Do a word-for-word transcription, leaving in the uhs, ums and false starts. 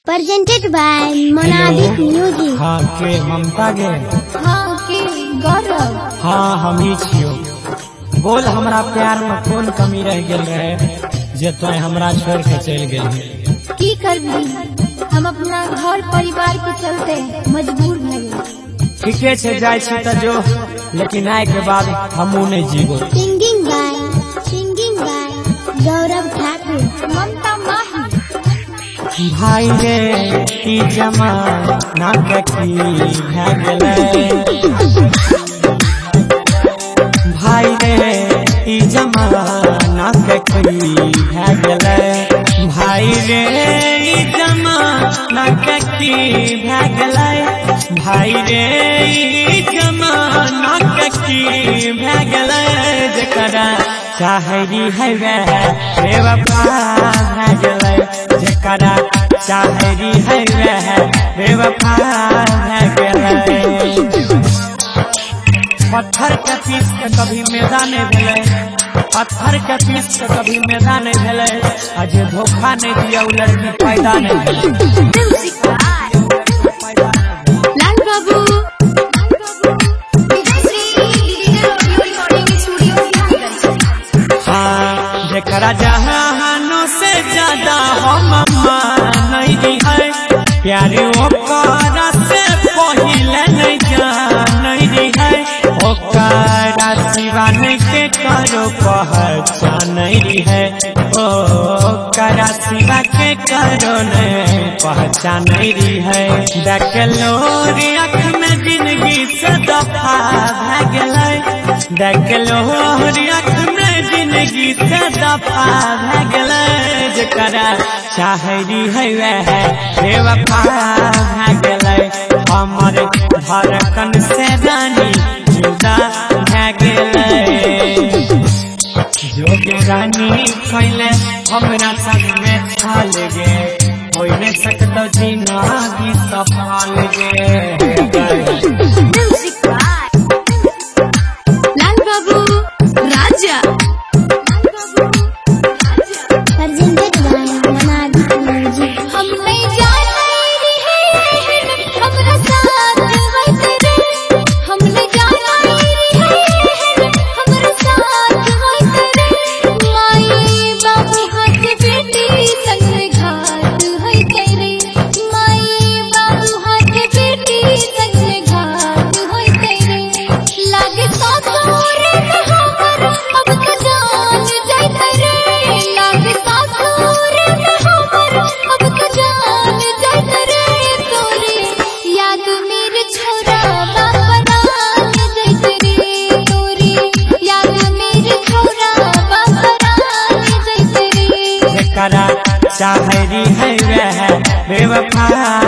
Presented by Monadic Music. हाँ के ममता गे हाँ के गौरव। हाँ हम ही छियो। बोल हमरा प्यार में कौन कमी रह गेल रहे जे तोय हमरा छोड़ के चल गेल। की करबी हम अपना घर परिवार के चलते मजबूर भइल। ठीके छे जाय छी त जो, लेकिन आए के बाद हमू नहीं जीवो। Singing by singing by Gaurav Thakur Mamta Mahi. भाई रे ई जमाना की भै गेलै, भाई रे ई जमाना की भै गेलै, भाई रे ई जमाना की भै गेलै, भाई रे ई जमाना की भै गेलै। जेकरा चाहरी है वह बेवफा भै गेलै, जेकरा चाहरी है वह बेवफा भै गेलै। पत्थर के पीस के कभी मैदान नहीं भेलै, पत्थर के पीस के कभी मैदान नहीं भेलै, आज धोखा नहीं दिया उ लड़की पैदा नहीं भेलै। हाँ जेकरा जहानों से ज्यादा हम नहीं है, प्यार ओकरा से पहिले नहीं जान है, ओकरा सिवा नहीं के करो पहचान है, ओकरा सिवा के करो नहीं पहचान है। देख लो रे आँख में जिंदगी से दफा भै गेलै, देख लो रे आँख में जिंदगी से दफा भै गेलै। जेकरा चाहरी है वह बेवफा भै गेलै, हमर धड़कन से रानी जुदा भै गेलै। जो रानी कैले हमरा संग में छाल गे, होई नहीं सकतो जिंदगी सफल गे। चाहरी है वह बेवफा